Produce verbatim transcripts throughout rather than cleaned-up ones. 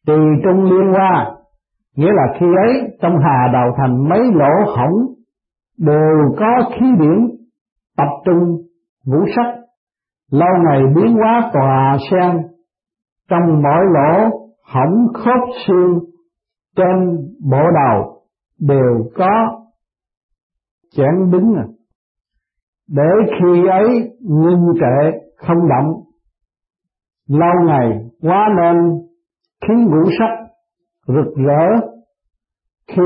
Trì trung liên hoa, nghĩa là khi ấy trong hà đầu thành mấy lỗ hổng đều có khí điển tập trung ngũ sắc, lâu ngày biến hóa tòa sen, trong mỗi lỗ hổng khớp xương trên bộ đầu đều có chẻn đứng, à, để khi ấy ngưng trệ không động, lâu ngày hóa nên khí ngũ sắc rực rỡ. Khi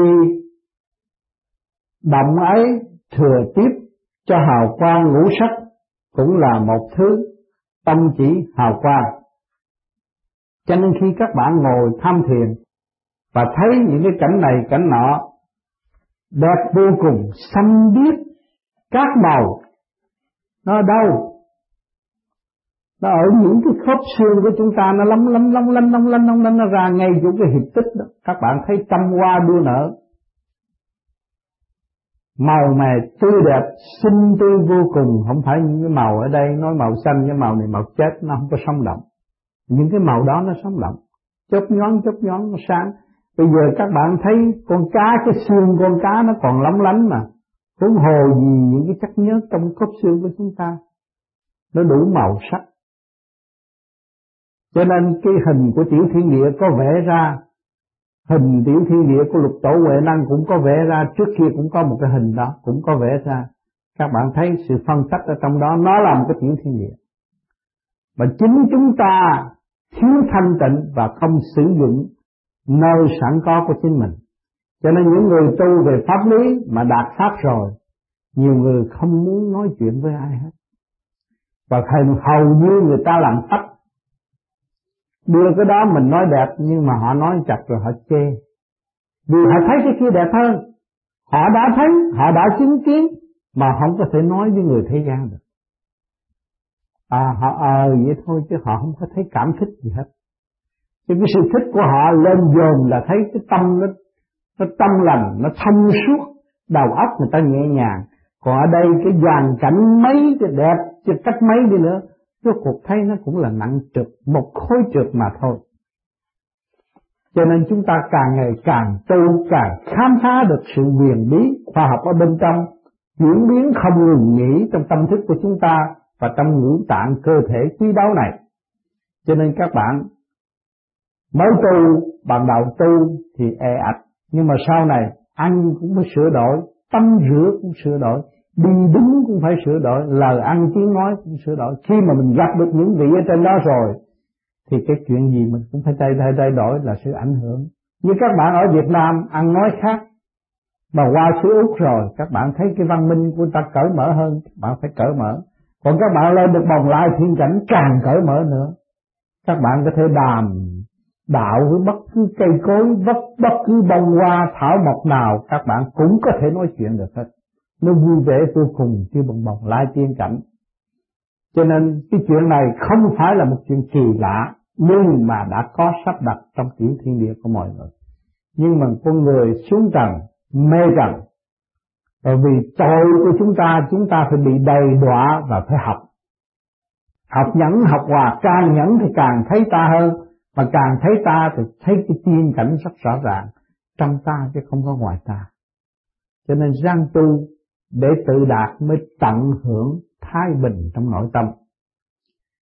động ấy thừa tiếp cho hào quang ngũ sắc cũng là một thứ tâm chỉ hào quang. Cho nên khi các bạn ngồi tham thiền và thấy những cái cảnh này cảnh nọ đẹp vô cùng, xanh biếc các màu, nó ở đâu? Nó ở những cái khớp xương của chúng ta, nó lấm lấm lấm lấm lấm lấm lấm lấm nó ra ngay chỗ cái hiệp tích đó. Các bạn thấy trăm hoa đua nở, màu mè tươi đẹp, xinh tươi vô cùng. Không phải những cái màu ở đây nói màu xanh, cái màu này màu chết, nó không có sống động. Những cái màu đó nó sống động, chớp nhoáng chớp nhoáng nó sáng. Bây giờ các bạn thấy con cá, cái xương con cá nó còn lóng lánh mà, huống hồ gì những cái chất nhớt trong khớp xương của chúng ta, nó đủ màu sắc. Cho nên cái hình của tiểu thiên địa có vẽ ra, hình tiểu thiên địa của lục tổ Huệ Năng cũng có vẽ ra, trước kia cũng có một cái hình đó, cũng có vẽ ra. Các bạn thấy sự phân tách ở trong đó, nó là một cái tiểu thiên địa. Và chính chúng ta thiếu thanh tịnh và không sử dụng nơi sẵn có của chính mình. Cho nên những người tu về pháp lý mà đạt pháp rồi, nhiều người không muốn nói chuyện với ai hết. Và hầu như người ta làm tách, đưa cái đó mình nói đẹp nhưng mà họ nói chặt rồi họ chê. Vì họ thấy cái kia đẹp hơn, họ đã thấy, họ đã chứng kiến mà không có thể nói với người thế gian được. À họ ờ à, vậy thôi chứ họ không có thấy cảm thích gì hết. Chứ cái sự thích của họ lên dồn là thấy cái tâm nó, nó tâm lành, nó thông suốt, đầu óc người ta nhẹ nhàng. Còn ở đây cái dàn cảnh mấy cái đẹp, chứ cách mấy đi nữa, cái cuộc thấy nó cũng là nặng trược, một khối trược mà thôi. Cho nên chúng ta càng ngày càng tu, càng khám phá được sự huyền bí khoa học ở bên trong, chuyển biến không ngừng nghỉ trong tâm thức của chúng ta và trong ngũ tạng cơ thể quý báu này. Cho nên các bạn mới tu, ban đầu tu thì e ạch, nhưng mà sau này ăn cũng phải sửa đổi, tắm rửa cũng sửa đổi, đi đứng cũng phải sửa đổi, lời ăn tiếng nói cũng sửa đổi. Khi mà mình gặp được những vị ở trên đó rồi thì cái chuyện gì mình cũng phải thay thay thay đổi, là sự ảnh hưởng. Như các bạn ở Việt Nam ăn nói khác, mà qua xứ Úc rồi các bạn thấy cái văn minh của ta cởi mở hơn, các bạn phải cởi mở. Còn các bạn lên được Bồng Lai thiên cảnh càng cởi mở nữa. Các bạn có thể đàm đạo với bất cứ cây cối, bất, bất cứ bông hoa thảo mộc nào, các bạn cũng có thể nói chuyện được hết. Nó vui vẻ vô cùng như bằng Bồng Lai tiên cảnh. Cho nên cái chuyện này không phải là một chuyện kỳ lạ, nhưng mà đã có sắp đặt trong tiểu thiên địa của mọi người. Nhưng mà con người xuống trần, mê trần, bởi vì tội của chúng ta, chúng ta phải bị đầy đọa và phải học. Học nhẫn, học hòa, càng nhẫn thì càng thấy ta hơn, mà càng thấy ta thì thấy cái tiên cảnh rất rõ ràng trong ta chứ không có ngoài ta. Cho nên răng tu để tự đạt mới tận hưởng thái bình trong nội tâm.